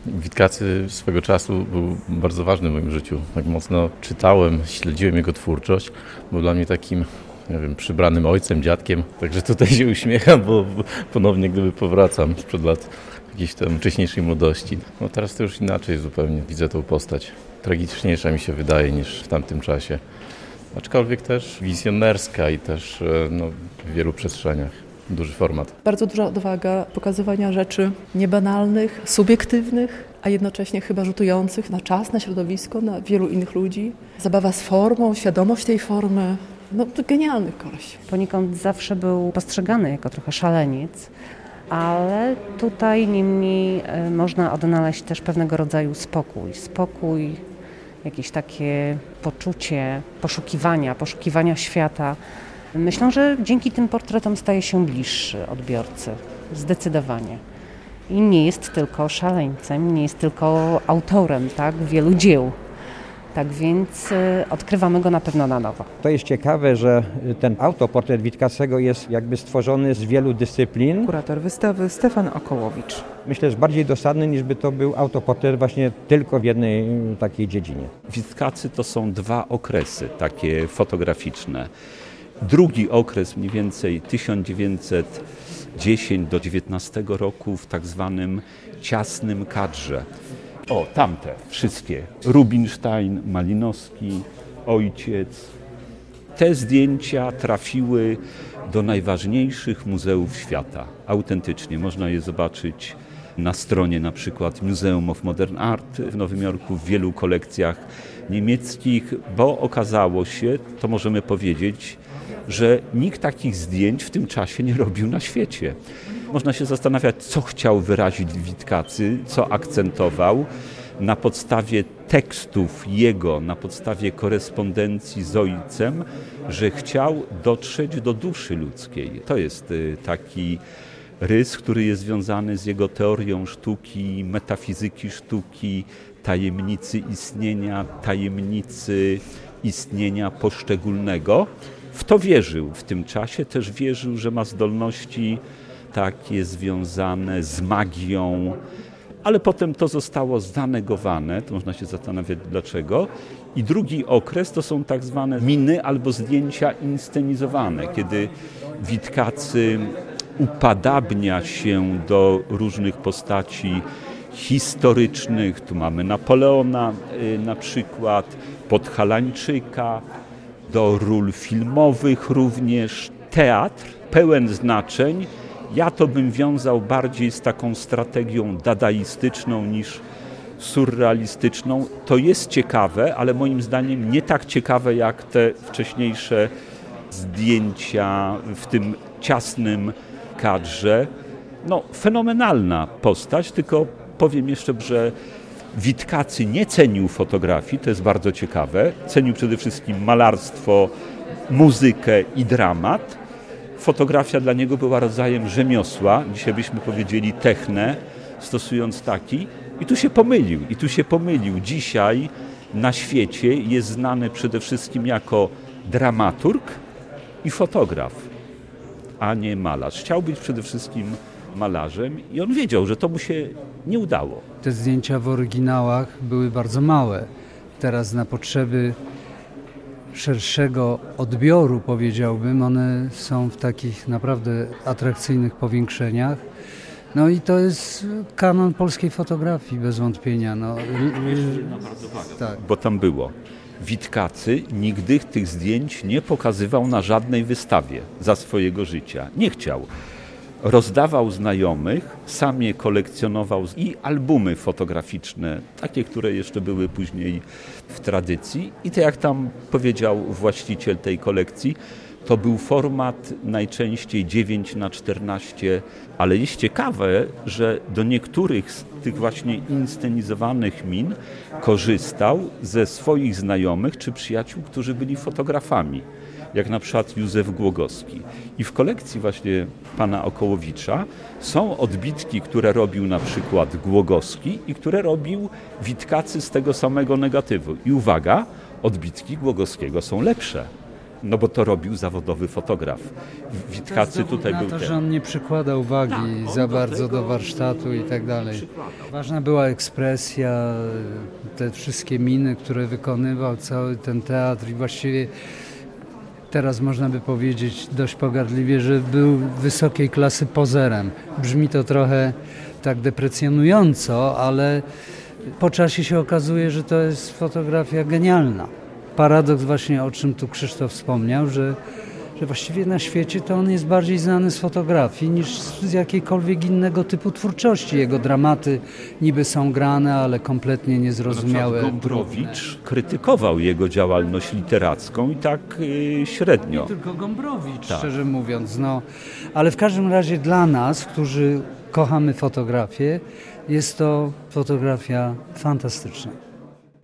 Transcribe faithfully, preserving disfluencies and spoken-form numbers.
Witkacy swego czasu był bardzo ważny w moim życiu. Tak mocno czytałem, śledziłem jego twórczość. Był dla mnie takim, nie wiem, przybranym ojcem, dziadkiem. Także tutaj się uśmiecham, bo ponownie gdyby powracam sprzed lat jakiejś tam wcześniejszej młodości. No teraz to już inaczej zupełnie widzę tą postać. Tragiczniejsza mi się wydaje niż w tamtym czasie. Aczkolwiek też wizjonerska i też no, w wielu przestrzeniach. Duży format. Bardzo duża odwaga pokazywania rzeczy niebanalnych, subiektywnych, a jednocześnie chyba rzutujących na czas, na środowisko, na wielu innych ludzi. Zabawa z formą, świadomość tej formy. No to genialny koleś. Poniekąd zawsze był postrzegany jako trochę szaleniec, ale tutaj niemniej można odnaleźć też pewnego rodzaju spokój. Spokój, jakieś takie poczucie poszukiwania, poszukiwania świata. Myślę, że dzięki tym portretom staje się bliższy odbiorcy, zdecydowanie. I nie jest tylko szaleńcem, nie jest tylko autorem tak, wielu dzieł. Tak więc y, odkrywamy go na pewno na nowo. To jest ciekawe, że ten autoportret Witkacego jest jakby stworzony z wielu dyscyplin. Kurator wystawy Stefan Okołowicz. Myślę, że bardziej dosadny niż by to był autoportret właśnie tylko w jednej takiej dziedzinie. Witkacy to są dwa okresy takie fotograficzne. Drugi okres mniej więcej tysiąc dziewięćset dziesiąty do dziewiętnastego roku w tak zwanym ciasnym kadrze. O, tamte wszystkie. Rubinstein, Malinowski, Ojciec. Te zdjęcia trafiły do najważniejszych muzeów świata. Autentycznie można je zobaczyć na stronie na przykład Museum of Modern Art w Nowym Jorku, w wielu kolekcjach niemieckich, bo okazało się, to możemy powiedzieć, że nikt takich zdjęć w tym czasie nie robił na świecie. Można się zastanawiać, co chciał wyrazić Witkacy, co akcentował. Na podstawie tekstów jego, na podstawie korespondencji z ojcem, że chciał dotrzeć do duszy ludzkiej. To jest taki rys, który jest związany z jego teorią sztuki, metafizyki sztuki, tajemnicy istnienia, tajemnicy istnienia poszczególnego. W to wierzył w tym czasie, też wierzył, że ma zdolności takie związane z magią, ale potem to zostało zanegowane, to można się zastanawiać dlaczego. I drugi okres to są tak zwane miny albo zdjęcia inscenizowane, kiedy Witkacy upadabnia się do różnych postaci historycznych. Tu mamy Napoleona na przykład, Podhalańczyka, do ról filmowych również. Teatr pełen znaczeń. Ja to bym wiązał bardziej z taką strategią dadaistyczną niż surrealistyczną. To jest ciekawe, ale moim zdaniem nie tak ciekawe jak te wcześniejsze zdjęcia w tym ciasnym kadrze. No, fenomenalna postać, tylko powiem jeszcze, że Witkacy nie cenił fotografii, to jest bardzo ciekawe. Cenił przede wszystkim malarstwo, muzykę i dramat. Fotografia dla niego była rodzajem rzemiosła, dzisiaj byśmy powiedzieli techne, stosując taki. I tu się pomylił, i tu się pomylił. Dzisiaj na świecie jest znany przede wszystkim jako dramaturg i fotograf, a nie malarz. Chciał być przede wszystkim malarzem i on wiedział, że to mu się nie udało. Te zdjęcia w oryginałach były bardzo małe. Teraz na potrzeby szerszego odbioru, powiedziałbym, one są w takich naprawdę atrakcyjnych powiększeniach. No i to jest kanon polskiej fotografii, bez wątpienia. No, tak. Bo tam było. Witkacy nigdy tych zdjęć nie pokazywał na żadnej wystawie za swojego życia. Nie chciał. Rozdawał znajomych, sam je kolekcjonował i albumy fotograficzne, takie, które jeszcze były później w tradycji. I to jak tam powiedział właściciel tej kolekcji, to był format najczęściej dziewięć na czternaście, ale jest ciekawe, że do niektórych z tych właśnie inscenizowanych min korzystał ze swoich znajomych czy przyjaciół, którzy byli fotografami, jak na przykład Józef Głogowski. I w kolekcji właśnie pana Okołowicza są odbitki, które robił na przykład Głogowski i które robił Witkacy z tego samego negatywu. I uwaga, odbitki Głogowskiego są lepsze. no bo to robił zawodowy fotograf. Witkacy tutaj na był to, ten. że on nie przykłada uwagi Tak, za on do bardzo tego do warsztatu i tak dalej. przykładał. Ważna była ekspresja, te wszystkie miny, które wykonywał, cały ten teatr i właściwie teraz można by powiedzieć dość pogardliwie, że był wysokiej klasy pozerem. Brzmi to trochę tak deprecjonująco, ale po czasie się okazuje, że to jest fotografia genialna. Paradoks właśnie, o czym tu Krzysztof wspomniał, że, że właściwie na świecie to on jest bardziej znany z fotografii niż z jakiejkolwiek innego typu twórczości. Jego dramaty niby są grane, ale kompletnie niezrozumiałe. Gombrowicz krytykował jego działalność literacką i tak yy, średnio. Nie tylko Gombrowicz, Tak. szczerze mówiąc. No. Ale w każdym razie dla nas, którzy kochamy fotografię, jest to fotografia fantastyczna.